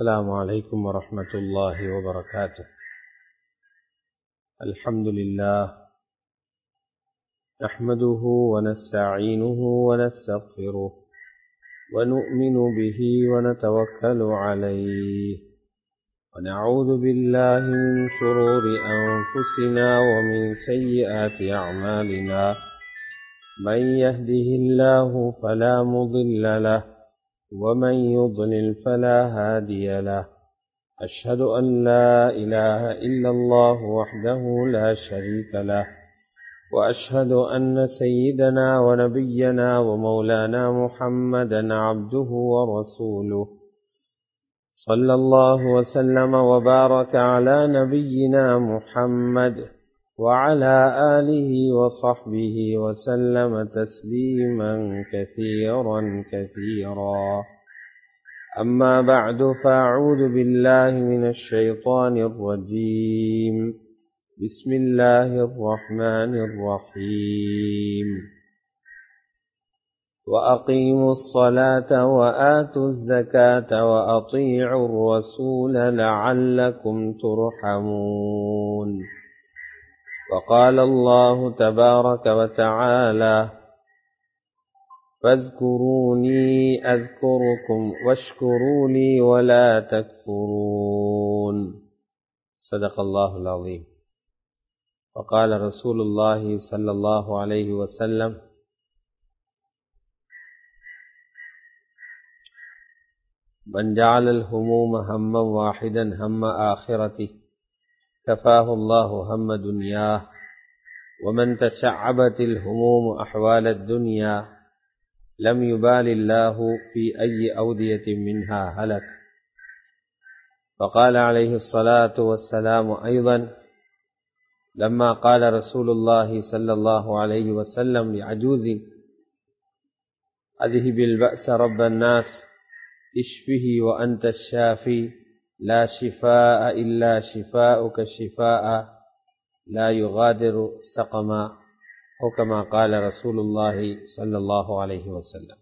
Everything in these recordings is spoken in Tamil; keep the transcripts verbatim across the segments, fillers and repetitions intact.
السلام عليكم ورحمة الله وبركاته. الحمد لله نحمده ونستعينه ونستغفره ونؤمن به ونتوكل عليه ونعوذ بالله من شرور أنفسنا ومن سيئات أعمالنا. من يهده الله فلا مضل له ومن يضلل فلا هادي له. أشهد أن لا إله إلا الله وحده لا شريك له، وأشهد أن سيدنا ونبينا ومولانا محمدا عبده ورسوله، صلى الله وسلم وبارك على نبينا محمد وعلى آله وصحبه وسلم تسليما كثيرا كثيرا. أما بعد، فأعوذ بالله من الشيطان الرجيم. بسم الله الرحمن الرحيم. وأقيموا الصلاة وآتوا الزكاة وأطيعوا الرسول لعلكم ترحمون. وقال الله تبارك وتعالى: فاذكروني أذكركم واشكروا لي ولا تكفرون. صدق الله العظيم. وقال رسول الله صلى الله عليه وسلم: من جعل الهموم هما واحدا هم آخرته كفاه الله هم دنياه، ومن تشعبت الهموم أحوال الدنيا لم يبال الله في أي أودية منها هلك. فقال عليه الصلاة والسلام أيضا لما قال رسول الله صلى الله عليه وسلم لعجوز: أذهب البأس رب الناس اشفه وأنت الشافي لا شفاء إلا شفاءك شفاء لا يغادر سقما، أو كما قال رسول الله صلى الله عليه وسلم.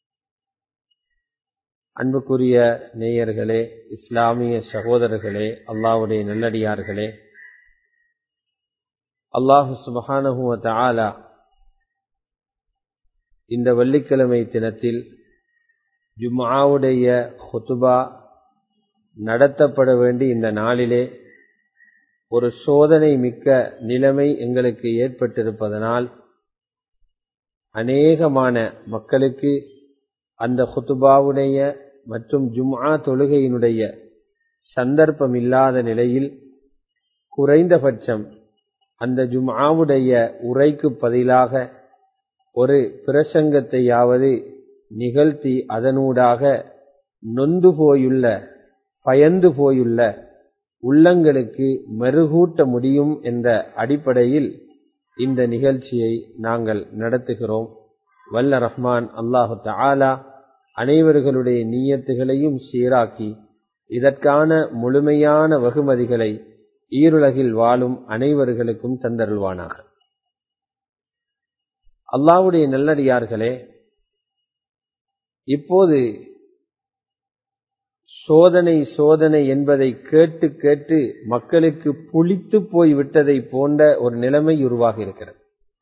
அன்புக்குரிய நேயர்களே, இஸ்லாமிய சகோதரர்களே, அல்லாஹ்வுடைய நல்லடியார்களே, அல்லாஹ் சுப்ஹானஹு வ தஆலா இந்த வெள்ளிக்கிழமை தினத்தில் ஜும்ஆவுடைய குத்பா நடத்தப்பட வேண்டிய இந்த நாளிலே ஒரு சோதனை மிக்க நிலைமை எங்களுக்கு ஏற்பட்டிருப்பதனால் அநேகமான மக்களுக்கு அந்த குத்பாவுடைய மற்றும் ஜும்ஆ தொழுகையினுடைய சந்தர்ப்பம் இல்லாத நிலையில் குறைந்தபட்சம் அந்த ஜும்ஆவுடைய உரைக்கு பதிலாக ஒரு பிரசங்கத்தையாவது நிகழ்த்தி அதனூடாக நொந்து போயுள்ள பயந்து போயுள்ள உள்ளங்களுக்கு மெருகூட்ட முடியும் என்ற அடிப்படையில் இந்த நிகழ்ச்சியை நாங்கள் நடத்துகிறோம். வல்ல ரஹ்மான் அல்லாஹு தஆலா அனைவர்களுடைய நிய்யத்துகளையும் சீராக்கி இதற்கான முழுமையான வெகுமதிகளை ஈருலகில் வாழும் அனைவர்களுக்கும் தந்தருள்வானாக. அல்லாஹ்வுடைய நல்லடியார்களே, இப்போது சோதனை சோதனை என்பதை கேட்டு கேட்டு மக்களுக்கு புளித்து போய் விட்டதை போன்ற ஒரு நிலைமை உருவாகி இருக்கிறது.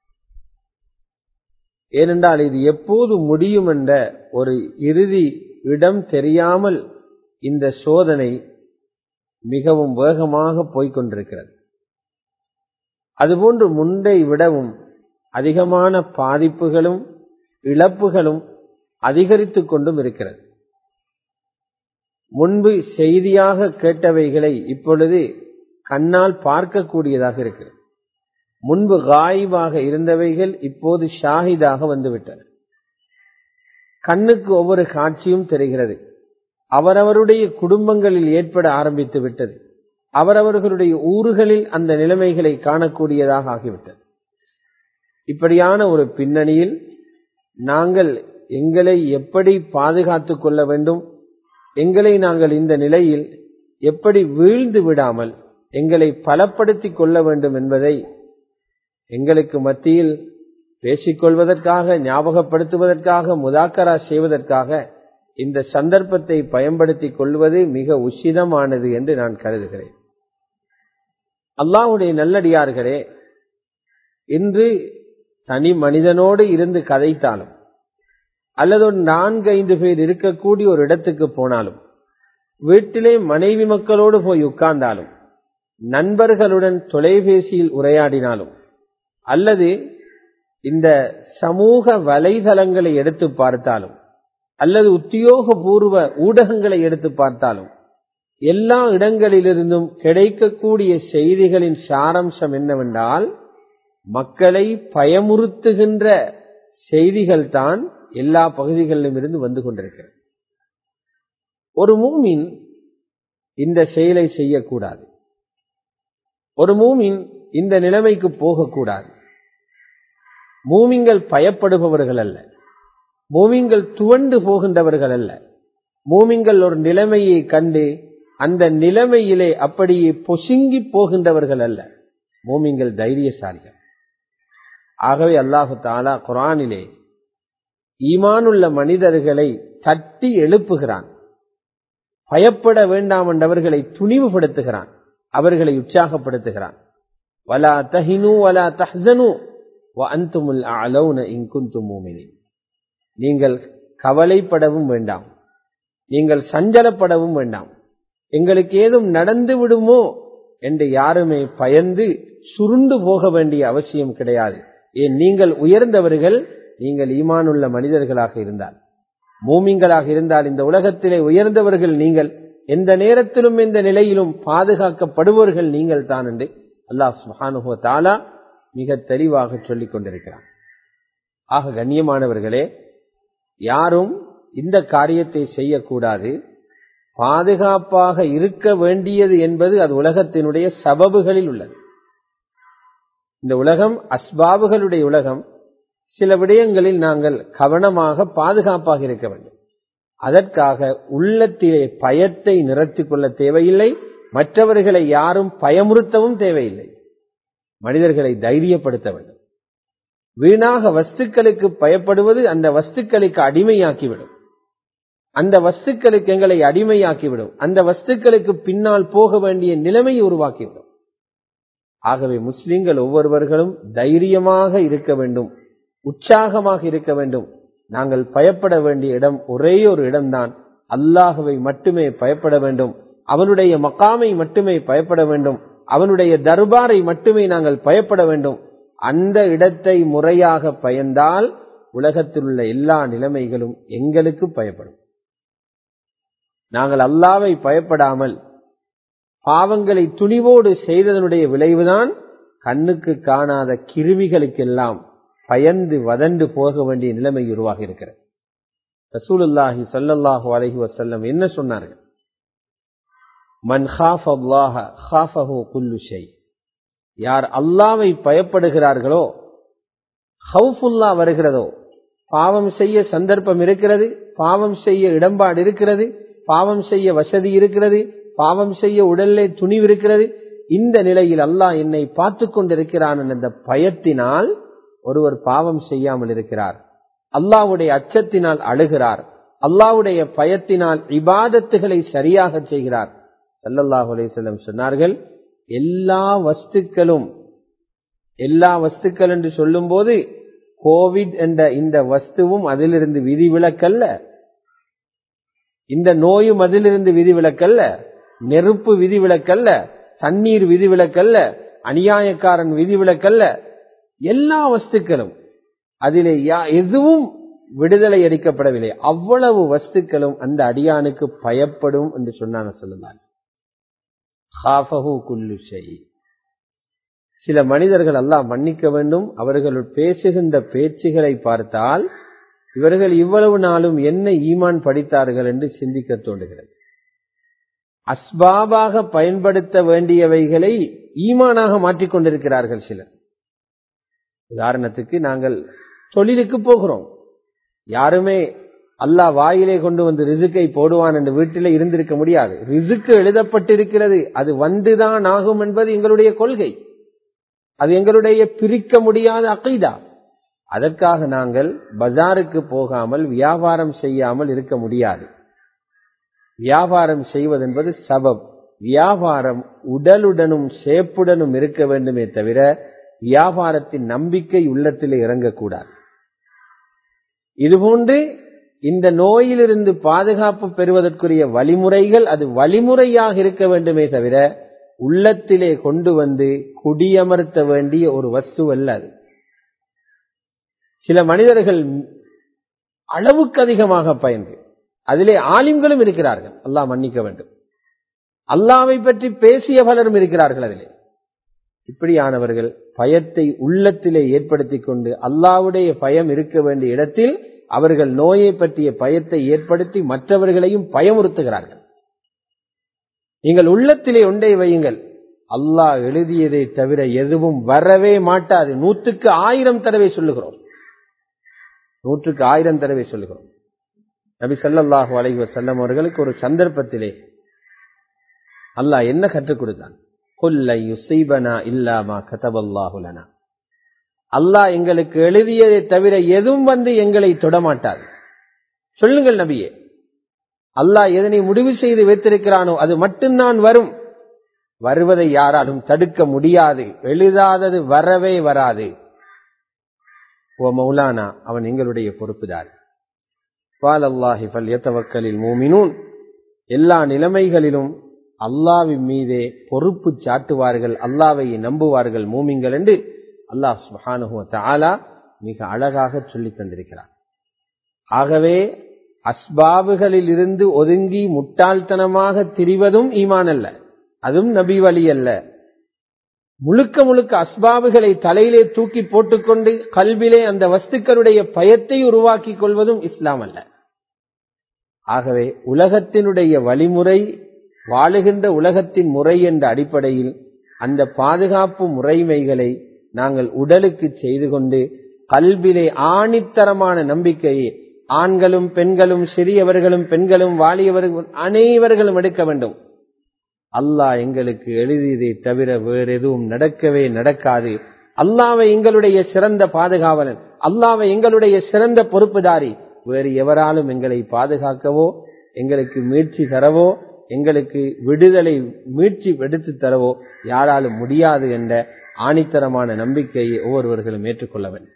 ஏனென்றால் இது எப்போது முடியும் என்ற ஒரு இறுதி இடம் தெரியாமல் இந்த சோதனை மிகவும் வேகமாக போய்கொண்டிருக்கிறது. அதுபோன்று முன்பை விடவும் அதிகமான பாதிப்புகளும் இழப்புகளும் அதிகரித்துக் கொண்டும் இருக்கிறது. முன்பு செய்தியாக கேட்டவைகளை இப்பொழுது கண்ணால் பார்க்கக்கூடியதாக இருக்கிறது. முன்பு காயிபாக இருந்தவைகள் இப்போது ஷாஹிதாக வந்துவிட்டன. கண்ணுக்கு ஒவ்வொரு காட்சியும் தெரிகிறது. அவரவருடைய குடும்பங்களில் ஏற்பட ஆரம்பித்து விட்டது. அவரவர்களுடைய ஊர்களில் அந்த நிலைமைகளை காணக்கூடியதாக ஆகிவிட்டது. இப்படியான ஒரு பின்னணியில் நாங்கள் எங்களை எப்படி பாதுகாத்துக் கொள்ள வேண்டும், எங்களை நாங்கள் இந்த நிலையில் எப்படி வீழ்ந்து விடாமல் எங்களை பலப்படுத்திக் கொள்ள வேண்டும் என்பதை எங்களுக்கு மத்தியில் பேசிக்கொள்வதற்காக, ஞாபகப்படுத்துவதற்காக, முதாக்கரா செய்வதற்காக இந்த சந்தர்ப்பத்தை பயன்படுத்திக் கொள்வது மிக உசிதமானது என்று நான் கருதுகிறேன். அல்லாஹ்வுடைய நல்லடியார்களே, இன்று தனி மனிதனோடு இருந்து கதைத்தாலும் அல்லது ஒரு நான்கு ஐந்து பேர் இருக்கக்கூடிய ஒரு இடத்துக்கு போனாலும், வீட்டிலே மனைவி மக்களோடு போய் உட்கார்ந்தாலும், நண்பர்களுடன் தொலைபேசியில் உரையாடினாலும், அல்லது இந்த சமூக வலைதளங்களை எடுத்து பார்த்தாலும், அல்லது உத்தியோகபூர்வ ஊடகங்களை எடுத்து பார்த்தாலும், எல்லா இடங்களிலிருந்தும் கிடைக்கக்கூடிய செய்திகளின் சாராம்சம் என்னவென்றால், மக்களை பயமுறுத்துகின்ற செய்திகள் தான் எல்லா பகுதிகளிலும் இருந்து வந்து கொண்டிருக்கிறது. ஒரு மூமின் இந்த செயலை செய்யக்கூடாது. ஒரு மூமின் இந்த நிலைமைக்கு போகக்கூடாது. மூமின்கள் பயப்படுபவர்கள் அல்ல, மூமின்கள் துவண்டு போகின்றவர்கள் அல்ல. மூமின்கள் ஒரு நிலைமையை கண்டு அந்த நிலைமையிலே அப்படியே பொசுங்கி போகின்றவர்கள் அல்ல. மூமின்கள் தைரியசாலிகள். ஆகவே அல்லாஹு தஆலா குர்ஆனிலே ஈமானுள்ள மனிதர்களை தட்டி எழுப்புகிறான். பயப்பட வேண்டாம் என்றவர்களை துணிவுபடுத்துகிறான், அவர்களை உற்சாகப்படுத்துகிறான். வலா தஹினு வலா தஹ்ஸனு வஅன்துமுல் அஅலௌன இன் குன்தும் முஃமினீன். நீங்கள் கவலைப்படவும் வேண்டாம், நீங்கள் சஞ்சலப்படவும் வேண்டாம், எங்களுக்கு ஏதும் நடந்து விடுமோ என்று யாருமே பயந்து சுருண்டு போக வேண்டிய அவசியம் கிடையாது. ஏன், நீங்கள் உயர்ந்தவர்கள், நீங்கள் ஈமானுள்ள மனிதர்களாக இருந்தால், மூமின்களாக இருந்தால், இந்த உலகத்திலே உயர்ந்தவர்கள் நீங்கள், எந்த நேரத்திலும் எந்த நிலையிலும் பாதுகாக்கப்படுபவர்கள் நீங்கள் தான் என்று அல்லாஹ் சுப்ஹானஹு வ தஆலா மிக தெளிவாக சொல்லிக் கொண்டிருக்கிறார். ஆக கண்ணியமானவர்களே, யாரும் இந்த காரியத்தை செய்யக்கூடாது. பாதுகாப்பாக இருக்க வேண்டியது என்பது அது உலகத்தினுடைய சபபுகளில் உள்ளது. இந்த உலகம் அஸ்பாபுகளுடைய உலகம். சில விடயங்களில் நாங்கள் கவனமாக பாதுகாப்பாக இருக்க வேண்டும். அதற்காக உள்ளத்திலே பயத்தை நிறுத்திக் கொள்ள தேவையில்லை, மற்றவர்களை யாரும் பயமுறுத்தவும் தேவையில்லை. மனிதர்களை தைரியப்படுத்த வேண்டும். வீணாக வஸ்துக்களுக்கு பயப்படுவது அந்த வஸ்துக்களுக்கு அடிமையாக்கிவிடும். அந்த வஸ்துக்களுக்கு எங்களை அடிமையாக்கிவிடும். அந்த வஸ்துக்களுக்கு பின்னால் போக வேண்டிய நிலைமையை உருவாக்கிவிடும். ஆகவே முஸ்லிம்கள் ஒவ்வொருவர்களும் தைரியமாக இருக்க வேண்டும், உற்சாகமாக இருக்க வேண்டும். நாங்கள் பயப்பட வேண்டிய இடம் ஒரே ஒரு இடம்தான், அல்லாஹ்வை மட்டுமே பயப்பட வேண்டும். அவனுடைய மகாமை மட்டுமே பயப்பட வேண்டும். அவனுடைய தர்பாரை மட்டுமே நாங்கள் பயப்பட வேண்டும். அந்த இடத்தை முறையாக பயந்தால் உலகத்தில் உள்ள எல்லா நிலைமைகளும் எங்களுக்கு பயப்படும். நாங்கள் அல்லாஹ்வை பயப்படாமல் பாவங்களை துணிவோடு செய்ததனுடைய விளைவுதான் கண்ணுக்கு காணாத கிருமிகளுக்கெல்லாம் பயந்து வதண்டு போக வேண்டிய நிலைமை உருவாகி இருக்கிறது. ரசூலுல்லாஹி ஸல்லல்லாஹு அலைஹி வஸல்லம் என்ன சொன்னார்கள்? மன் காஃபல்லாஹ காஃபஹு குல்லு ஷை. யார் அல்லாஹ்வை பயப்படுகிறார்களோ, ஹவுஃபுல்லா வருகிறதோ, பாவம் செய்ய சந்தர்ப்பம் இருக்கிறது, பாவம் செய்ய இடம்பாடு இருக்கிறது, பாவம் செய்ய வசதி இருக்கிறது, பாவம் செய்ய உடலிலே துணிவு இருக்கிறது, இந்த நிலையில் அல்லாஹ் என்னை பார்த்து கொண்டிருக்கிறான் என்ற பயத்தினால் ஒருவர் பாவம் செய்யாமல் இருக்கிறார். அல்லாஹ்வுடைய அச்சத்தினால் அழுகிறார், அல்லாஹ்வுடைய பயத்தினால் இபாதத்துகளை சரியாக செய்கிறார். ஸல்லல்லாஹு அலைஹி வஸல்லம் சொன்னார்கள், எல்லா வஸ்துக்களும், எல்லா வஸ்துக்கள் என்று சொல்லும் போது கோவிட் என்ற இந்த வஸ்துவும் அதிலிருந்து விதிவிலக்கல்ல, இந்த நோயும் அதிலிருந்து விதிவிலக்கல்ல, நெருப்பு விதிவிலக்கல்ல, தண்ணீர் விதிவிலக்கல்ல, அநியாயக்காரன் விதிவிலக்கல்ல. எல்லா வஸ்துக்களும் அதிலே எதுவும் விடுதலை அளிக்கப்படவில்லை. அவ்வளவு வஸ்துக்களும் அந்த அடியானுக்கு பயப்படும் என்று சொன்னாங்க. சொல்லுங்கள், சில மனிதர்கள் அல்லாஹ் மன்னிக்க வேண்டும், அவர்கள் பேசுகின்ற பேச்சுகளை பார்த்தால் இவர்கள் இவ்வளவு நாளும் என்ன ஈமான் படித்தார்கள் என்று சிந்திக்க தோன்றுகிறது. அஸ்பாபாக பயன்படுத்த வேண்டியவைகளை ஈமானாக மாற்றிக்கொண்டிருக்கிறார்கள் சிலர். உதாரணத்துக்கு, நாங்கள் தொழிலுக்கு போகிறோம், யாருமே அல்லாஹ் வாயிலே கொண்டு வந்து ரிசுக்கை போடுவான் என்று வீட்டிலே இருந்திருக்க முடியாது. ரிசுக்கு எழுதப்பட்டிருக்கிறது, அது வந்துதான் ஆகும் என்பது எங்களுடைய கொள்கை, அது எங்களுடைய பிரிக்க முடியாத அகீதா. அதற்காக நாங்கள் பஜாருக்கு போகாமல் வியாபாரம் செய்யாமல் இருக்க முடியாது. வியாபாரம் செய்வது என்பது சபப். வியாபாரம் உடலுடனும் சேப்புடனும் இருக்க வேண்டுமே தவிர வியாபாரத்தின் நம்பிக்கை உள்ளத்திலே இறங்கக்கூடாது. இதுபோன்று இந்த நோயிலிருந்து பாதுகாப்பு பெறுவதற்குரிய வழிமுறைகள் அது வழிமுறையாக இருக்க வேண்டுமே தவிர உள்ளத்திலே கொண்டு வந்து குடியமர்த்த வேண்டிய ஒரு வஸ்து அல்ல அது. சில மனிதர்கள் அளவுக்கு அதிகமாக பயந்து, அதிலே ஆலிம்களும் இருக்கிறார்கள், அல்லாஹ் மன்னிக்க வேண்டும், அல்லாஹ்வை பற்றி பேசிய பலரும் இருக்கிறார்கள். அதிலே இப்படியானவர்கள் பயத்தை உள்ளத்திலே ஏற்படுத்திக் கொண்டு அல்லாஹ்வுடைய பயம் இருக்க வேண்டிய இடத்தில் அவர்கள் நோயை பற்றிய பயத்தை ஏற்படுத்தி மற்றவர்களையும் பயமுறுத்துகிறார்கள். நீங்கள் உள்ளத்திலே ஒன்றை வையுங்கள், அல்லாஹ் எழுதியதை தவிர எதுவும் வரவே மாட்டாது. நூற்றுக்கு ஆயிரம் தடவை சொல்லுகிறோம், நூற்றுக்கு ஆயிரம் தடவை சொல்லுகிறோம். நபி ஸல்லல்லாஹு அலைஹி வஸல்லம் அவர்களுக்கு ஒரு சந்தர்ப்பத்திலே அல்லாஹ் என்ன கற்றுக் கொடுத்தான்? குல்ல யுஸீபனா இல்லா மா கதபல்லாஹு லனா. அல்லாஹ் எங்களுக்கு எழுதியதை தவிர எதுவும் வந்து எங்களை தொடமாட்டாது. சொல்லுங்கள் நபியே, அல்லாஹ் எதனை முடிவு செய்து வைத்திருக்கிறானோ அது மட்டும்தான் வரும். வருவதை யாராலும் தடுக்க முடியாது. எழுதாதது வரவே வராது. ஓ மௌலானா, அவன் எங்களுடைய பொறுப்புதார். வாலல்லாஹி ஃபல்யதவக்கலில் மூமினூன். எல்லா நிலைமைகளிலும் அல்லாஹ்வின் மீதே பொறுப்பு சாட்டுவார்கள், அல்லாஹ்வை நம்புவார்கள் மூமின்கள் என்று அல்லாஹ் சுப்ஹானஹு வ தஆலா மிக அழகாக சொல்லி தந்திருக்கிறார். ஆகவே அஸ்பாபுகளில் இருந்து ஒதுங்கி முட்டாள்தனமாக திரிவதும் ஈமான் அல்ல, அதுவும் நபி வழி அல்ல. முழுக்க முழுக்க அஸ்பாபுகளை தலையிலே தூக்கி போட்டுக்கொண்டு கல்விலே அந்த வஸ்துக்களுடைய பயத்தை உருவாக்கி கொள்வதும் இஸ்லாம் அல்ல. ஆகவே உலகத்தினுடைய வழிமுறை, வாழுகின்ற உலகத்தின் முறை என்ற அடிப்படையில் அந்த பாதுகாப்பு முறைமைகளை நாங்கள் உடலுக்கு செய்து கொண்டு கல்விலே ஆணித்தரமான நம்பிக்கையை ஆண்களும் பெண்களும் சிறியவர்களும் பெண்களும் வாலியவர்களும் அனைவர்களும் எடுக்க வேண்டும். அல்லாஹ் எங்களுக்கு எழுதியதை தவிர வேறு எதுவும் நடக்கவே நடக்காது. அல்லாஹ்வை எங்களுடைய சிறந்த பாதுகாவலன், அல்லாஹ்வை எங்களுடைய சிறந்த பொறுப்புதாரி, வேறு எவராலும் எங்களை பாதுகாக்கவோ எங்களுக்கு மீட்சி தரவோ எங்களுக்கு விடுதலை மீட்சி எடுத்து தரவோ யாராலும் முடியாது என்ற ஆணித்தரமான நம்பிக்கையை ஒவ்வொருவர்களும் ஏற்றுக்கொள்ள வேண்டும்.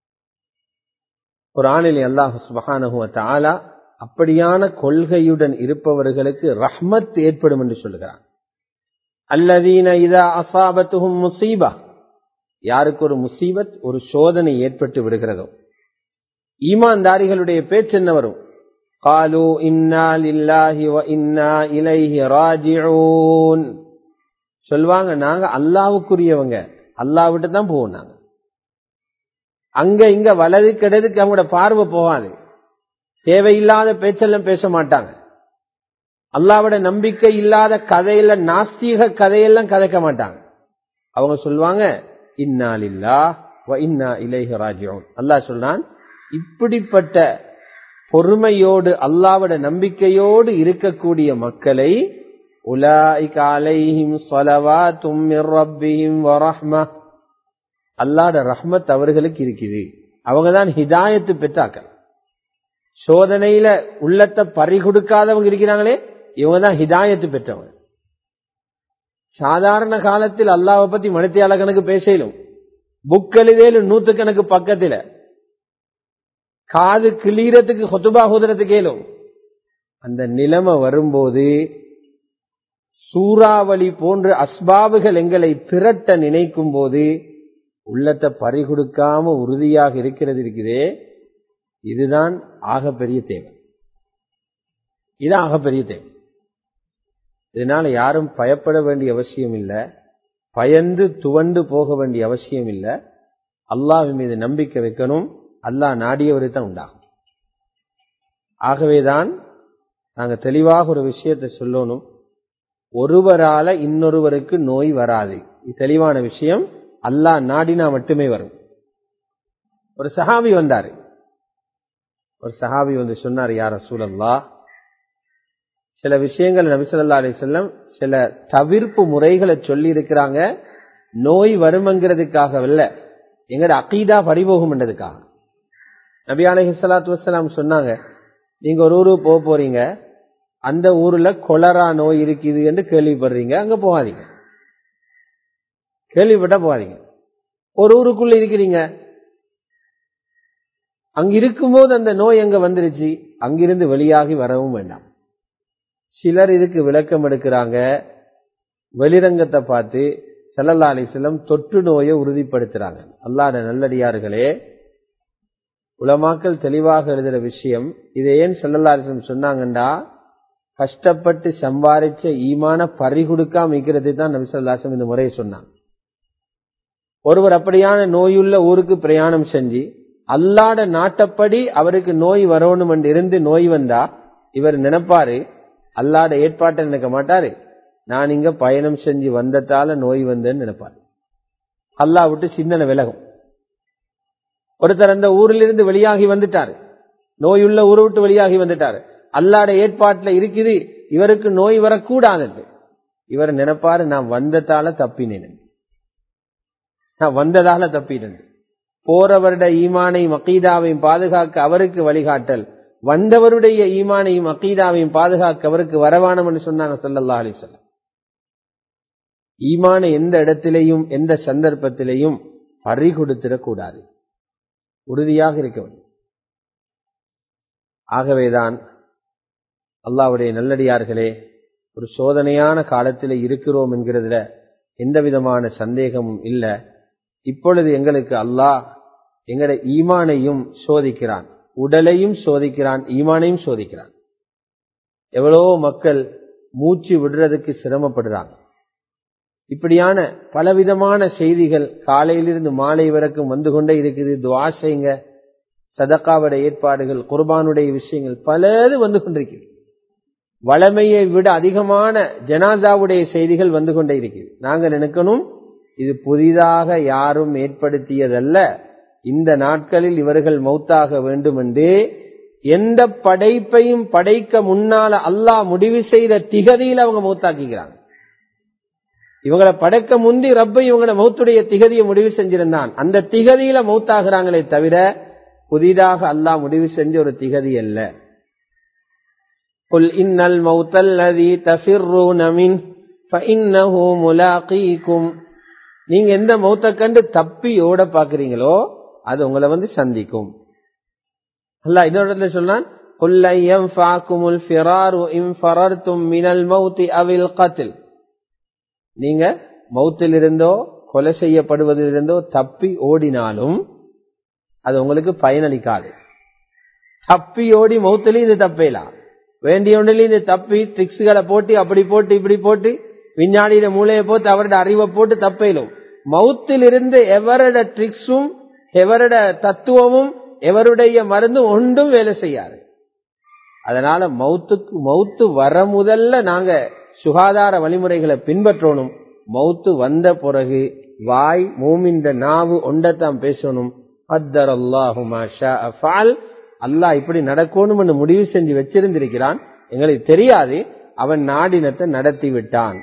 ஒரு ஆணிலே அல்லாஹ் சுப்ஹானஹு வ தஆலா அப்படியான கொள்கையுடன் இருப்பவர்களுக்கு ரஹ்மத் ஏற்படும் என்று சொல்கிறார். அல்லதீன இதா அஸாபத்துஹும் முஸீபா, யாருக்கு ஒரு முசீபத், ஒரு சோதனை ஏற்பட்டு விடுகிறதோ, ஈமான்தாரிகளுடைய பேச்சு என்ன வரும்? قالوا إنا لله وإنا إليه راجعون. சொல்வாங்க, நாங்க அல்லாஹ்வுக்குரியவங்க, அல்லாஹ்விட்ட தான் போவோம். நாங்க அங்க இங்க வலது கிடதுக்கு அவங்களோட பார்வை போகாது. தேவையில்லாத பேச்செல்லாம் பேச மாட்டாங்க. அல்லாஹ்வோட நம்பிக்கை இல்லாத கதையில நாஸ்தீக கதையெல்லாம் கதைக்க மாட்டாங்க. அவங்க சொல்வாங்க, இன்னா லில்லாஹ் வ இன்னா இலைஹி ராஜிஊன். அல்லாஹ் சொல்றான், இப்படிப்பட்ட பொறுமையோடு அல்லாஹ்வோட நம்பிக்கையோடு இருக்கக்கூடிய மக்களை உலாயிக அலைஹிம் ஸலவாத்தும் மிர் ரப்பிஹிம் வ ரஹ்மஹ், அல்லாஹ்வோட ரஹ்மத் அவர்களுக்கு இருக்குது. அவங்க தான் ஹிதாயத்து பெற்றாக்கள். சோதனையில உள்ளத்தை பறி கொடுக்காதவங்க இருக்கிறாங்களே, இவங்க தான் ஹிதாயத்து பெற்றவங்க. சாதாரண காலத்தில் அல்லாஹ்வை பத்தி மணித்தியால கணக்கு பேசலும், புக் எழுதலும் நூற்றுக்கணக்கு பக்கத்தில், காது கிளீரத்துக்கு ஹுதுபா ஹுதுரத்துக்கு கேளும். அந்த நிலைமை வரும்போது சூறாவளி போன்ற அஸ்பாபுகள் எங்களை திரட்ட நினைக்கும் போது உள்ளத்தை பறி கொடுக்காம உறுதியாக இருக்கிறது இருக்குதே, இதுதான் ஆகப்பெரிய தேவை. இது ஆகப்பெரிய தேவை. இதனால யாரும் பயப்பட வேண்டிய அவசியம் இல்லை, பயந்து துவண்டு போக வேண்டிய அவசியம் இல்லை. அல்லாஹ்வின் மீது நம்பிக்கை வைக்கணும். அல்லாஹ் நாடியவரை தான் உண்டாகும். ஆகவேதான் நாங்க தெளிவாக ஒரு விஷயத்தை சொல்லணும், ஒருவரால இன்னொருவருக்கு நோய் வராது. இது தெளிவான விஷயம். அல்லாஹ் நாடினா மட்டுமே வரும். ஒரு சஹாபி வந்தாரு. ஒரு சஹாபி வந்து சொன்னார், யா ரசூலல்லாஹ், சில விஷயங்கள் நபி ஸல்லல்லாஹு அலைஹி வஸல்லம் சில தவிர்ப்பு முறைகளை சொல்லி இருக்கிறாங்க. நோய் வருமங்கிறதுக்காக இல்ல, எங்கட அகீதா பறிபோகும் என்றதுக்காக. நபி அலைஹிஸ்ஸலாத்து வஸ்ஸலாம் சொன்னாங்க, நீங்க ஒரு ஊருக்கு போக போறீங்க, அந்த ஊர்ல கொலரா நோய் இருக்குது என்று கேள்விப்படுறீங்க, அங்க போகாதீங்க. கேள்விப்பட்டா போகாதீங்க. ஒரு ஊருக்குள்ள இருக்கிறீங்க, அங்க இருக்கும்போது அந்த நோய் எங்க வந்துருச்சு, அங்கிருந்து வெளியாகி வரவும் வேண்டாம். சிலர் இதுக்கு விளக்கம் எடுக்கிறாங்க. வெளிரங்கத்தை பார்த்து ஸல்லல்லாஹு அலைஹி வஸல்லம் தொற்று நோயை உறுதிப்படுத்துறாங்க. அல்லாஹ்வுடைய நல்லடியார்களே, உலமாக்கள் தெளிவாக எழுதுற விஷயம், இதை ஏன் ஸல்லல்லாஹு அலைஹி வஸல்லம் சொன்னாங்கண்டா, கஷ்டப்பட்டு சம்பாதிச்ச ஈமான பறி கொடுக்காம இருக்கிறது தான் நபி ஸல்லல்லாஹு அலைஹி வஸல்லம் இந்த முறையை சொன்னாங்க. ஒருவர் அப்படியான நோயுள்ள ஊருக்கு பிரயாணம் செஞ்சு அல்லாஹ்ட நாட்டப்படி அவருக்கு நோய் வரணும் என்று இருந்து நோய் வந்தா இவர் நினைப்பாரு, அல்லாஹ்ட ஏற்பாட்டை நினைக்க மாட்டாரு, நான் இங்க பயணம் செஞ்சு வந்ததால நோய் வந்தேன்னு நினைப்பாரு. அல்லாஹ் விட்டு சிந்தனை விலகும். ஒருத்தர் அந்த ஊரிலிருந்து வெளியாகி வந்துட்டாரு, நோயுள்ள ஊரை விட்டு வெளியாகி வந்துட்டாரு, அல்லாஹ்ட ஏற்பாட்டுல இருக்குது இவருக்கு நோய் வரக்கூடாது. இவர் நினைப்பாரு, நான் வந்ததால தப்பினேன், நான் வந்ததால தப்பினேன். போறவருடைய ஈமானையும் அகீதாவையும் பாதுகாக்க அவருக்கு வழிகாட்டல், வந்தவருடைய ஈமானையும் அகீதாவையும் பாதுகாக்க அவருக்கு வரவானம் என்று சொன்னாங்க ஸல்லல்லாஹு அலைஹி வஸல்லம். ஈமானை எந்த இடத்திலேயும் எந்த சந்தர்ப்பத்திலேயும் பறி கொடுத்திடக்கூடாது, உறுதியாக இருக்க வேண்டும். ஆகவேதான் அல்லாஹ்வுடைய நல்லடியார்களே, ஒரு சோதனையான காலத்தில் இருக்கிறோம் என்கிறதுல எந்த விதமான சந்தேகமும் இல்லை. இப்பொழுது எங்களுக்கு அல்லாஹ் எங்களுடைய ஈமானையும் சோதிக்கிறான், உடலையும் சோதிக்கிறான், ஈமானையும் சோதிக்கிறான். எவ்வளவோ மக்கள் மூச்சு விடுறதுக்கு சிரமப்படுறாங்க. இப்படியான பலவிதமான செய்திகள் காலையிலிருந்து மாலை வரைக்கும் வந்து கொண்டே இருக்குது. துஆ செய்யுங்க, சதகாவுடைய ஏற்பாடுகள், குர்பானுடைய விஷயங்கள் பலது வந்து கொண்டிருக்கிறது. வளமையை விட அதிகமான ஜனாசாவுடைய செய்திகள் வந்து கொண்டே இருக்குது. நாங்க நினைக்கணும், இது புதிதாக யாரும் ஏற்படுத்தியதல்ல, இந்த நாட்களில் இவர்கள் மௌத்தாக வேண்டும் என்று எந்த படைப்பையும் படைக்க முன்னால அல்லாஹ் முடிவு செய்த திகதியில் அவங்க மௌத்தாக்கிறாங்க. இவங்களை படைக்க முந்தி ரப்பை இவங்களோட மௌத்துடைய திகதியை முடிவு செஞ்சிருந்தான், அந்த திகதியில மௌத்தாகிறாங்களே தவிர புதிதாக அல்லாஹ் முடிவு செஞ்ச ஒரு திகதி அல்ல. குல் இன்னல் மௌத்தல்லதி தஃபிர்ரூன மின் ஃபஇன்னஹு முலாகீகும், நீங்க எந்த மௌத்தை கண்டு தப்பி ஓட பாக்குறீங்களோ அது உங்களை வந்து சந்திக்கும். அல்லாஹ் இன்னொரு இடத்துல சொன்னான், குல் லன் யன்ஃபஅகுமுல் ஃபிராரு இன் ஃபரர்தும் மினல் மௌத்தி அவில் கத்ல், நீங்க மௌத்தில் இருந்தோ கொலை செய்யப்படுவதிலிருந்தோ தப்பி ஓடினாலும் அது உங்களுக்கு பயனளிக்காது. தப்பி ஓடி மௌத்திலையும் இது தப்பேலாம், வேண்டிய ஒன்றிலையும் இது தப்பி ட்ரிக்ஸ்களை போட்டு அப்படி போட்டு இப்படி போட்டு விஞ்ஞானியிட மூளையை போட்டு அவரோட அறிவை போட்டு தப்பையிலும் மௌத்தில் இருந்து எவரோட ட்ரிக்ஸும் எவரோட தத்துவமும் எவருடைய மருந்தும் ஒன்றும் வேலை செய்யாது. அதனால மௌத்துக்கு மௌத்து வர முதல்ல நாங்க சுகாதார வழிமுறைகளை பின்பற்றணும். மௌத்து வந்த பிறகு வாய் மூமின்ற நாவு ஒன்றத்தான் பேசணும். கத்தரல்லாஹு மா ஷாஅ ஃபஅல், அல்லாஹ் இப்படி நடக்கணும்னு முடிவு செஞ்சு வச்சிருந்திருக்கிறான், எங்களுக்கு தெரியாது, அவன் நாடினத்தை நடத்தி விட்டான்.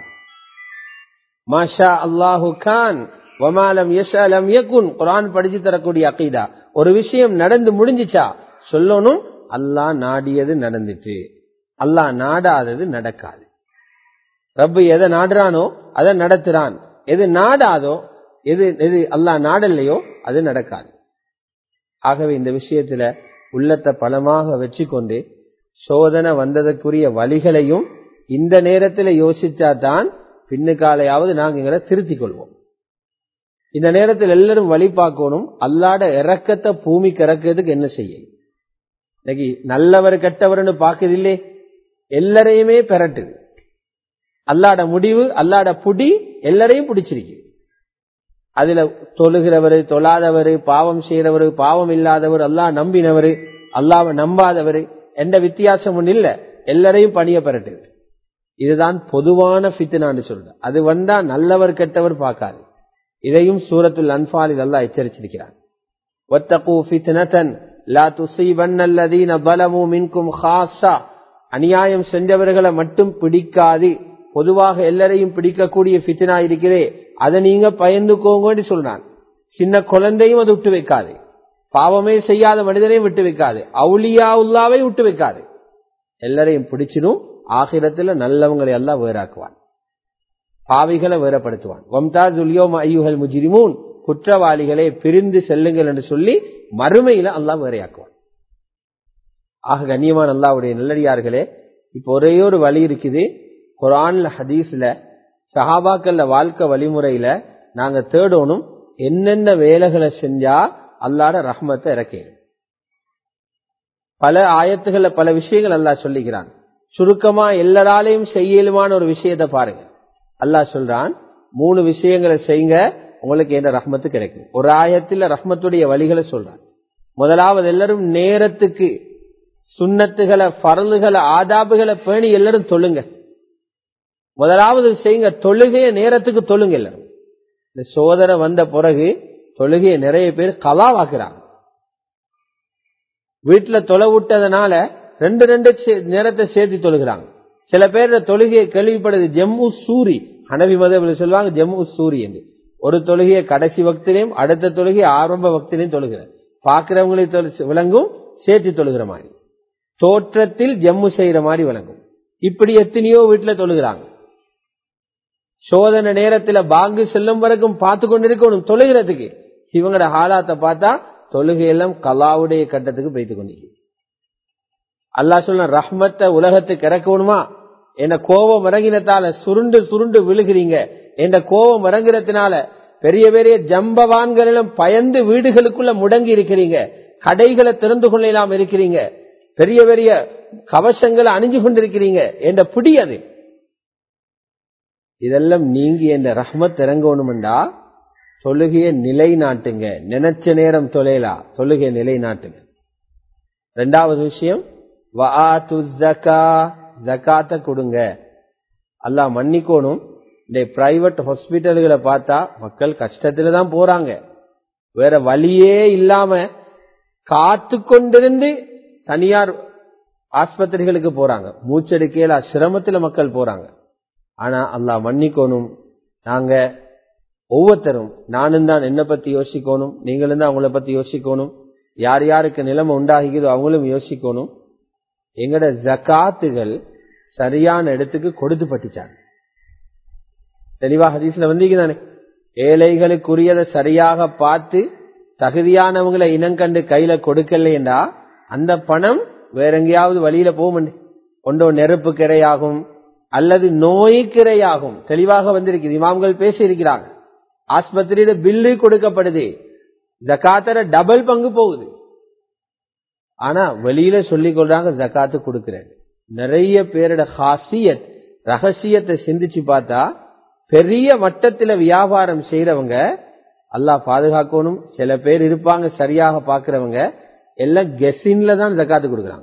மாஷா அல்லாஹு கான் வமா லம் யஷா லம் யகுன், குர்ஆன் படிச்சு தரக்கூடிய அகீதா. ஒரு விஷயம் நடந்து முடிஞ்சிச்சா சொல்லணும், அல்லாஹ் நாடியது நடந்துச்சு, அல்லாஹ் நாடாதது நடக்காது. ரப்பு எதை நாடுறானோ அதை நடத்துறான், எது நாடாதோ எது எது அல்லாஹ் நாடல்லையோ அது நடக்காது. ஆகவே இந்த விஷயத்துல உள்ளத்தை பலமாக வச்சு கொண்டு சோதனை வந்ததற்குரிய வழிகளையும் இந்த நேரத்தில் யோசிச்சாதான் பின்னுக்காலையாவது நாங்கள் எங்களை திருத்திக் கொள்வோம். இந்த நேரத்தில் எல்லாரும் வழி பார்க்கணும், அல்லாட இறக்கத்தை பூமிக்கு இறக்கிறதுக்கு என்ன செய்ய. இன்னைக்கு நல்லவர் கெட்டவர்னு பார்க்கதில்லை, எல்லாரையுமே பெறட்டுது. அல்லாட முடிவு அல்லாட புடி எல்லாரையும் பிடிச்சிருக்கு. அதுல தொழுகிறவரு தொழாதவரு, பாவம் செய்யறவரு பாவம் இல்லாதவர், அல்லாஹ் நம்பினவரு அல்லாஹ்வை நம்பாதவரு எந்த வித்தியாசமும் இல்ல, எல்லாரையும் பணிய பெறட்டுது. இதுதான் பொதுவான ஃபித்னான்னு சொல்ற. அது வந்தா நல்லவர் கெட்டவர் பார்க்காது. இதையும் சூரத்துல் அன்ஃபாலில் அல்லாஹ் எச்சரிச்சிருக்கிறான். வத்தகு ஃபித்னதன் லா துஸீபன்னல்லதீன ஸலமு மின்கும் ஹாஸா, அநியாயம் செஞ்சவர்களை மட்டும் பிடிக்காது, பொதுவாக எல்லாரையும் பிடிக்கக்கூடிய ஃபித்னா இருக்கிறே அதை நீங்க பயந்துக்கோங்கன்னு சொல்றான். சின்ன குழந்தையும் அது விட்டு வைக்காது, பாவமே செய்யாத மனிதனையும் விட்டு வைக்காது, அவுலியா உல்லாவை விட்டு வைக்காது. எல்லாரையும் பிடிச்சிடும். ஆகிரத்துல நல்லவங்களை எல்லாம் வேறாக்குவான், பாவிகளை வேறப்படுத்துவான். வம்தாஜுல் யௌம அய்யுஹல் முஜ்ரிமூன், குற்றவாளிகளை பிரிந்து செல்லுங்கள் என்று சொல்லி மறுமையில அல்லாஹ் வேறையாக்குவான். ஆக கண்ணியமான அல்லாஹ்வுடைய நல்லடியார்களே, இப்ப ஒரே ஒரு வழி இருக்குது. குர்ஆன்ல ஹதீஸ்ல சஹாபாக்கள்ல வாழ்க்கை வழிமுறையில நாங்க தேடணும் என்னென்ன வேலைகளை செஞ்சா அல்லாஹ்ட ரஹ்மத்தை இறக்கிடும். பல ஆயத்துகள்ல பல விஷயங்கள் அல்லாஹ் சொல்லிக்கிறான். சுருக்கமா எல்லாராலையும் செய்யலுமான ஒரு விஷயத்தை பாருங்க. அல்லாஹ் சொல்றான், மூணு விஷயங்களை செய்யுங்க உங்களுக்கு என்ற ரஹ்மத்து கிடைக்கும். ஒரு ஆயத்துல ரஹ்மத்துடைய வழிகளை சொல்றான். முதலாவது, எல்லாரும் நேரத்துக்கு சுன்னத்துகளை, ஃபர்லுகளை, ஆதாபுகளை பேணி எல்லாரும் தொழுங்க. முதலாவது செய்யுங்க, தொழுகைய நேரத்துக்கு தொழுங்க. எல்லாரும் இந்த சோதனை வந்த பிறகு தொழுகையை நிறைய பேர் கலாவாக்குறாங்க. வீட்டுல தொலை விட்டதுனால ரெண்டு ரெண்டு நேரத்தை சேர்த்து தொழுகிறாங்க. சில பேர் தொழுகையை கேள்விப்படுது ஜம்மு சூரி, ஹனவி மதபில் சொல்லுவாங்க ஜம்மு சூரி என்று. ஒரு தொழுகையை கடைசி வக்திலையும் அடுத்த தொழுகை ஆரம்ப வக்திலையும் தொழுகிற பாக்குறவங்களுக்கு விளங்கும், சேர்த்து தொழுகிற மாதிரி தோற்றத்தில் ஜம்மு செய்யற மாதிரி விளங்கும். இப்படி எத்தனையோ வீட்டுல தொழுகிறாங்க. சோதனை நேரத்துல பாங்கு செல்லும் வரைக்கும் பார்த்து கொண்டிருக்கணும் தொழுகிறதுக்கு. இவங்களோட ஹாலாத்தை பார்த்தா தொழுகையெல்லாம் கலாவுடைய கட்டத்துக்கு போய்த்து கொண்டிருக்கு. அல்லாஹ் சொல்ல ரஹ்மத்தை உலகத்துக்கு இறக்கணுமா, என்ன கோபம் இறங்கினத்தால சுருண்டு சுருண்டு விழுகிறீங்க, என்ற கோபம் இறங்குறதுனால பெரிய பெரிய ஜம்பவான்களிலும் பயந்து வீடுகளுக்குள்ள முடங்கி இருக்கிறீங்க, கடைகளை திறந்து கொள்ளலாம் இருக்கிறீங்க, பெரிய பெரிய கவசங்களை அணிஞ்சு கொண்டிருக்கிறீங்க என்ற பிடி அது. இதெல்லாம் நீங்கி என்ற ரஹ்மத் இறங்கணும்டா தொழுகையை நிலை நாட்டுங்க. நினைச்ச நேரம் தொலைலா தொழுகையை நிலை நாட்டுங்க. ரெண்டாவது விஷயம், வஆத்து ஸக்கா, ஜகாத்தை கொடுங்க. அல்லாஹ் மன்னிக்கணும், இந்த பிரைவேட் ஹாஸ்பிட்டல்களை பார்த்தா மக்கள் கஷ்டத்துல தான் போறாங்க, வேற வழியே இல்லாம காத்து கொண்டிருந்து தனியார் ஆஸ்பத்திரிகளுக்கு போறாங்க, மூச்செடுக்கையில சிரமத்துல மக்கள் போறாங்க. ஆனா அல்லாஹ் மன்னிக்கணும், நாங்க ஒவ்வொருத்தரும், நானும் தான் என்னை பத்தி யோசிக்கணும், நீங்களும் தான் அவங்கள பத்தி யோசிக்கணும், யார் யாருக்கு நிலைமை உண்டாகிதோ அவங்களும் யோசிக்கணும். எங்கட ஜகாத்துகள் சரியான இடத்துக்கு கொடுத்து பட்டுச்சாங்க. தெளிவா ஹதீஸ்ல வந்தீங்கதானே, ஏழைகளுக்குரியதை சரியாக பார்த்து தகுதியானவங்களை இனங்கண்டு கையில கொடுக்கலையேண்டா அந்த பணம் வேற எங்கேயாவது வழியில போகும், ஒன்றோ நெருப்பு கிரையாகும் அல்லது நோய் கிரையாகும். தெளிவாக வந்திருக்கு, இமாம்கள் பேசி இருக்கிறாங்க. ஆஸ்பத்திரியில பில்லு கொடுக்கப்படுது, ஜகாத்தர டபுள் பங்கு போகுது. ஆனா வெளியில சொல்லிக் கொள்றாங்க ஜகாத்து கொடுக்கிறேன். நிறைய பேரோட ஹாசியத் ரகசியத்தை சிந்திச்சு பார்த்தா பெரிய மட்டத்துல வியாபாரம் செய்யறவங்க, அல்லாஹ் பாதுகாக்கணும், சில பேர் இருப்பாங்க சரியாக பாக்குறவங்க, எல்லாம் கெஸின்ல தான் ஜகாத்து கொடுக்கறாங்க.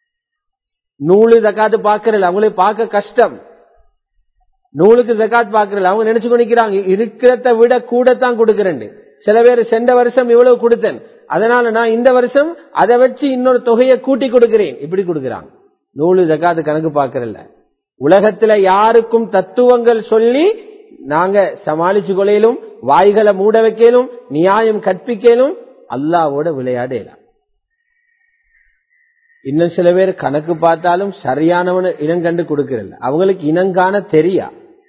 நூலு ஜகாத்து பாக்குறல, அவங்களே பார்க்க கஷ்டம். நூலுக்கு ஜகாத் பாக்குறல, அவங்க நினைச்சு கொண்டிருக்கிறாங்க இருக்கிறத விட கூடத்தான் கொடுக்கிறேன். சில பேர் சென்ற வருஷம் இவ்வளவு கொடுத்தேன், அதனால நான் இந்த வருஷம் அதை வச்சு இன்னொரு தொகையை கூட்டி கொடுக்கிறேன், இப்படி கொடுக்கிறாங்க. நூலு ஜகாத்து கணக்கு பாக்குறல. உலகத்துல யாருக்கும் தத்துவங்கள் சொல்லி நாங்க சமாளிச்சு கொள்ளையிலும், வாய்களை மூட வைக்கலும், நியாயம் கற்பிக்கலும், அல்லாவோட விளையாடலாம். இன்னும் சில பேர் கணக்கு பார்த்தாலும் சரியானவன இனம் கண்டு கொடுக்கிறல்ல, அவங்களுக்கு இனங்கான தெரியா,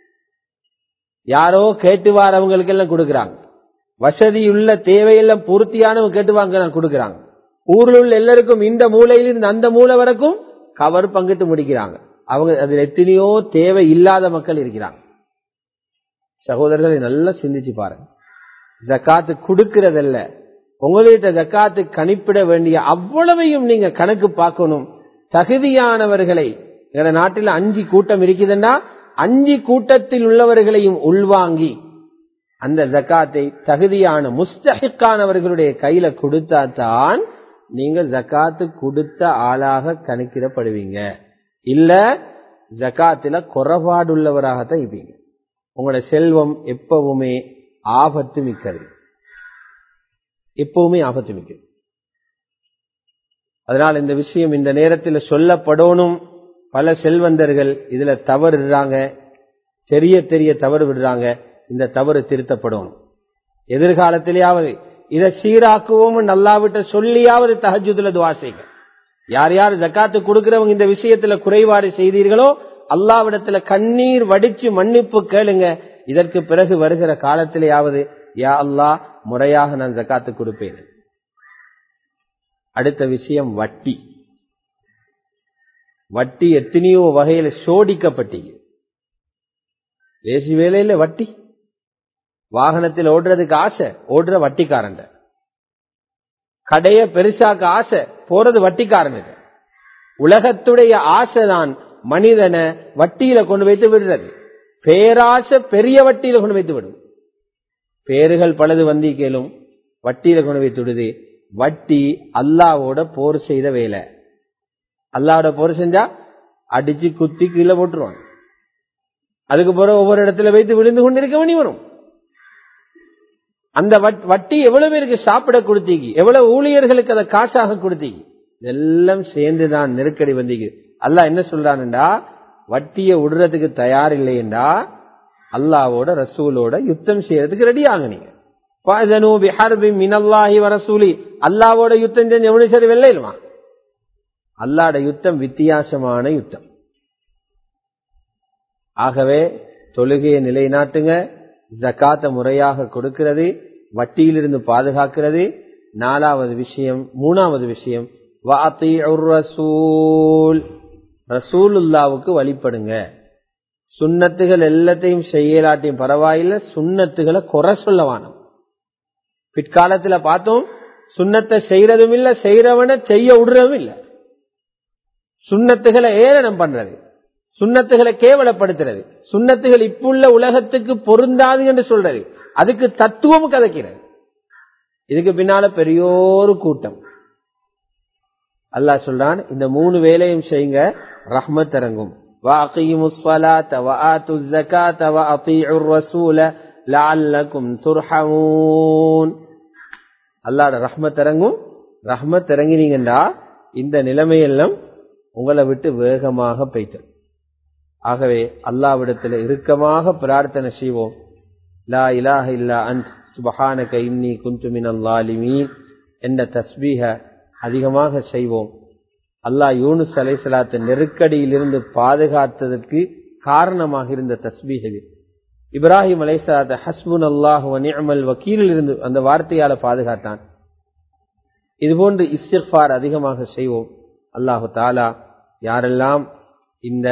யாரோ கேட்டுவார் அவங்களுக்கு எல்லாம் கொடுக்கறாங்க. வசதியுள்ள தேவையெல்லாம் பூர்த்தியானவங்க கேட்டுவாங்க கொடுக்கறாங்க. ஊரில் உள்ள எல்லாருக்கும் இந்த மூலையிலிருந்து அந்த மூலை வரைக்கும் கவர் பங்கிட்டு முடிக்கிறாங்க. அவங்க அதுல எத்தனையோ தேவை இல்லாத மக்கள் இருக்கிறாங்க. சகோதரர்களை நல்லா சிந்திச்சு பாருங்க. ஜகாத்து கொடுக்கிறதல்ல, உங்கள்கிட்ட ஜகாத்து கணிப்பிட வேண்டிய அவ்வளவையும் நீங்க கணக்கு பார்க்கணும். தகுதியானவர்களை, எங்க நாட்டில் அஞ்சு கூட்டம் இருக்குதுன்னா அஞ்சு கூட்டத்தில் உள்ளவர்களையும் உள்வாங்கி அந்த ஜகாத்தை தகுதியான முஸ்தஹிக்கானவர்களுடைய கையில கொடுத்தா தான் நீங்க ஜகாத்து கொடுத்த ஆளாக கணக்கிடப்படுவீங்க. இல்ல ஜகாத்துல குறைபாடுள்ளவராகத்தான் இருப்பீங்க. உங்களோட செல்வம் எப்பவுமே ஆபத்து மிக்கது, எப்பவுமே ஆபத்து மிக்கது. அதனால் இந்த விஷயம் இந்த நேரத்தில் சொல்லப்படணும். பல செல்வந்தர்கள் இதுல தவறு விடுறாங்க, தெரிய தெரிய தவறு விடுறாங்க. இந்த தவறு திருத்தப்படணும். எதிர்காலத்திலேயாவது இதை சீராக்குவோம் நல்லாவிட்ட சொல்லியாவது தஹஜ்ஜுதுல துஆ செய்யுங்க. யார் யார் ஜக்காத்து கொடுக்கிறவங்க இந்த விஷயத்துல குறைபாடு செய்தீர்களோ அல்லாஹ்விடத்துல கண்ணீர் வடிச்சு மன்னிப்பு கேளுங்க. இதற்கு பிறகு வருகிற காலத்திலேயாவது யா அல்லாஹ் முறையாக நான் ஜக்காத்து கொடுப்பேன். அடுத்த விஷயம் வட்டி. வட்டி எத்தனையோ வகையில சோடிக்கப்பட்டீங்க. லேசி வேலையில வட்டி. வாகனத்தில் ஓடுறதுக்கு ஆசை, ஓடுற வட்டிக்காரன். கடைய பெருசாக்க ஆசை, போறது வட்டிக்காரன். உலகத்துடைய ஆசைதான் மனிதனை வட்டியில கொண்டு வைத்து விடுறது. பேராசை பெரிய வட்டியில கொண்டு வைத்து விடும். பேறுகள் பலது வந்தி கேளும் வட்டியில கொண்டு வைத்து விடுது. வட்டி அல்லாவோட போர் செய்த வேலை. அல்லாவோட போர் செஞ்சா அடிச்சு குத்தி கீழே போட்டுருவாங்க. அதுக்கு பிறகு ஒவ்வொரு இடத்துல வைத்து விழுந்து கொண்டிருக்க வேண்டி வரும். அந்த வட்டி எவ்வளவு பேருக்கு சாப்பிட கொடுத்தீங்க, எவ்வளவு ஊழியர்களுக்கு அதை காசாக கொடுத்தீங்க, இதெல்லாம் சேர்ந்துதான் நெருக்கடி வந்தீங்க. அல்லாஹ் என்ன சொல்றான்டா, வட்டியை விடுறதுக்கு தயார் இல்லையண்டா அல்லாவோட ரசூலோட யுத்தம் செய்யறதுக்கு ரெடி ஆகுனீங்க. அல்லாவோட யுத்தம் செஞ்சு எவ்வளவு சரி வெள்ளையிலுமா? அல்லாட யுத்தம் வித்தியாசமான யுத்தம். ஆகவே தொழுகையை நிலைநாட்டுங்க, ஜகாத்தை முறையாக கொடுக்கிறது, வட்டியிலிருந்து பாதுகாக்கிறது. நாலாவது விஷயம், மூணாவது விஷயம் வஅதீஉர் ரசூல், ரசூலுல்லாவுக்கு வழிபடுங்க. சுன்னத்துகள் எல்லாத்தையும் செய்யலாட்டியும் பரவாயில்லை, சுன்னத்துகளை குறை சொல்லவானும். பிற்காலத்துல பார்த்தோம், சுன்னத்தை செய்யறதும் இல்ல, செய்யறவன செய்ய விடுறதும் இல்ல. சுன்னத்துகளை ஏளனம் பண்றது, சுன்னத்துகளை கேவலப்படுத்துறது, சுன்னத்துகள் இப்புள்ள உலகத்துக்கு பொருந்தாது என்று சொல்றது, அதுக்கு தத்துவம் கதைக்கிறது. இதுக்கு பின்னால பெரியோரு கூட்டம். அல்லாஹ் சொல்றான், இந்த மூணு வேலையும் செய்யுங்க, ரஹ்மத் இறங்கும். வஅகீமுஸ் ஸலாத வஆத்துஸ் ஸகாத வஅதீஉர் ரசூல லஅல்லகும் துர்ஹமூன். அல்லாஹ்ட ரஹ்மத் இறங்கும். ரஹ்மத் இறங்கினீங்கடா இந்த நிலைமையெல்லாம் உங்களை விட்டு வேகமாக போய்த்து. ஆகவே அல்லாஹ்விடத்தில் இறுக்கமாக பிரார்த்தனை செய்வோம். லா இலாஹ இல்லா அன்த் சுப்ஹானக இன்னி குன்து மினல் ஸாலிமீன் என்ற தஸ்பீஹ அதிகமாக செய்வோம். அல்லாஹ் யூனுஸ் அலைஹிஸ்ஸலாத்தை நெருக்கடியிலிருந்து பாதுகாத்ததற்கு காரணமாக இருந்த தஸ்பீஹ் இது. இப்ராஹிம் அலைஹிஸ்ஸலாத்தை ஹஸ்புனல்லாஹு வ நிஅமல் வக்கீலில் இருந்து அந்த வார்த்தையால பாதுகாத்தான். இதுபோன்று இஸ்திக்ஃபார் அதிகமாக செய்வோம். அல்லாஹு தஆலா யாரெல்லாம் இந்த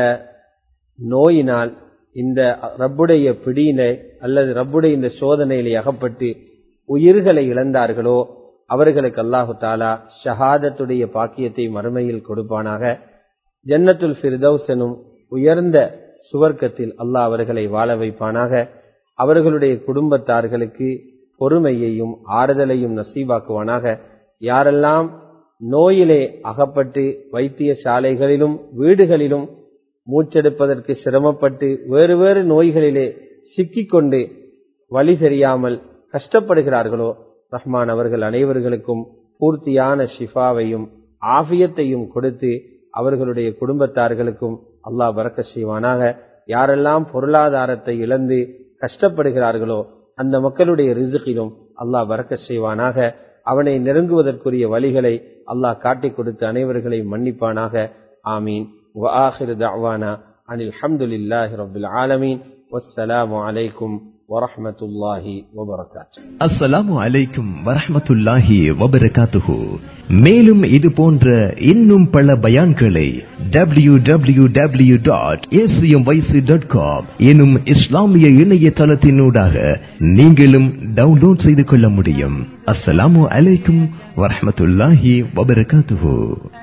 நோயினால், இந்த ரப்புடைய பிடியினை அல்லது ரப்புடைய இந்த சோதனையிலே அகப்பட்டு உயிர்களை இழந்தார்களோ அவர்களுக்கு அல்லாஹு தஆலா ஷஹாதத்துடைய பாக்கியத்தை மறுமையில் கொடுப்பானாக. ஜன்னத்துல் ஃபிர்தௌஸ் எனும் உயர்ந்த சுவர்க்கத்தில் அல்லாஹ் அவர்களை வாழ வைப்பானாக. அவர்களுடைய குடும்பத்தார்களுக்கு பொறுமையையும் ஆறுதலையும் நசீபாக்குவானாக. யாரெல்லாம் நோயிலே அகப்பட்டு வைத்தியசாலைகளிலும் வீடுகளிலும் மூச்செடுப்பதற்கு சிரமப்பட்டு வேறு வேறு நோய்களிலே சிக்கிக்கொண்டு வழி தெரியாமல் கஷ்டப்படுகிறார்களோ ரஹ்மான் அவர்கள் அனைவர்களுக்கும் பூர்த்தியான ஷிஃபாவையும் ஆஃபியத்தையும் கொடுத்து அவர்களுடைய குடும்பத்தார்களுக்கும் அல்லாஹ் பரக்கத் செய்வானாக. யாரெல்லாம் பொருளாதாரத்தை இழந்து கஷ்டப்படுகிறார்களோ அந்த மக்களுடைய ரிஸ்கிலும் அல்லாஹ் பரக்கத் செய்வானாக. அவனை நெருங்குவதற்குரிய வழிகளை அல்லாஹ் காட்டிக் கொடுத்து அனைவர்களை மன்னிப்பானாக. ஆமீன். وآخر دعوانا عن الحمد لله رب العالمين والسلام عليكم ورحمة الله وبركاته. அஸ்ஸலாமு அலைக்கும் வரஹ்மத்துல்லாஹி வபரகாத்துஹு. மேலும் இது போன்ற இன்னும் பல பயான்களை W W W dot A C M Y C dot com எனும் இஸ்லாமிய இணையதளத்தினூடாக நீங்களும் டவுன்லோட் செய்து கொள்ள முடியும். அஸ்ஸலாமு அலைக்கும் வரஹ்மத்துல்லாஹி வபரகாத்துஹு.